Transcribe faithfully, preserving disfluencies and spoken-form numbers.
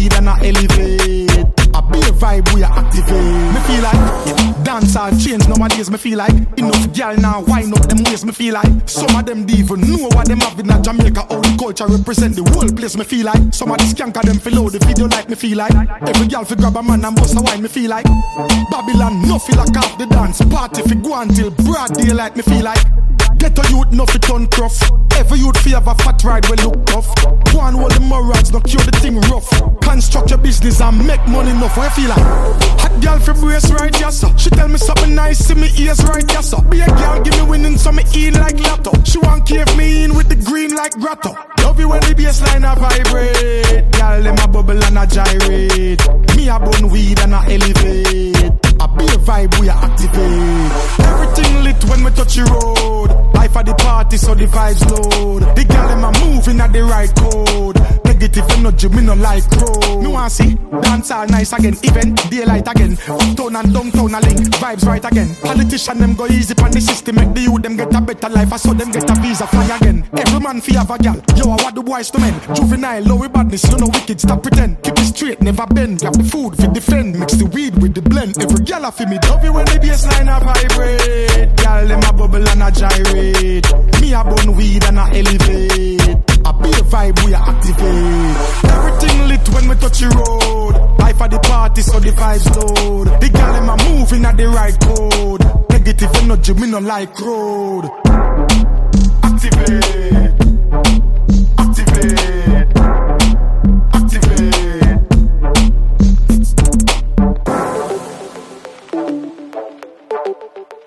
weed and I elevate. A beer vibe we are activate. Me feel like yeah, dance all change nowadays. Me feel like enough girl now wind up them ways. Me feel like some of them don't even know what them have in a Jamaica. How the culture represent the whole place. Me feel like some of the skanker them feel out the video like me feel like every girl fi grab a man and bust a wine. Me feel like Babylon no feel like half the dance party fi go until broad daylight. Me feel like ghetto youth no fi turn tough. Every youth fi have a fat ride we look tough. Go and hold the morals, no cure the thing rough. Construct your business and make money enough. What you feel like? Hot girl fi brace right, yes sir. She tell me something nice, see me ears right, yes sir. Be a girl, give me winning, so me in like lotto. She want cave me in with the green like grotto. Love you when the bassline a vibrate. Girl, them a bubble and a gyrate. Me a bun weed and a elevate. A beer vibe we a activate. Everything lit when we touch the road. Life at the party so the vibes load. The girl them a moving at the right code. Negative energy me no like road. Me want see dance all nice again. Event daylight again. Uptown and downtown a link. Vibes right again. Politician them go easy pan the system. Make the youth them get a better life. I saw them get a visa fly again. Every man fi have a gal. Yo I want the boys to men. Juvenile low with badness. You know wicked stop pretend. Keep it straight never bend. Grab the food fi defend. Mix the weed with the blend. Every gal a fi me. Love you when the bassline a vibrate. Gal them a bubble and a gyrate. Me a bun weed and a elevate. A beer vibe we a activate. Everything lit when we touch the road. Life at the party so the vibes load. The girl them a moving at the right code. Negative energy me no like road. Activate. Activate. Activate.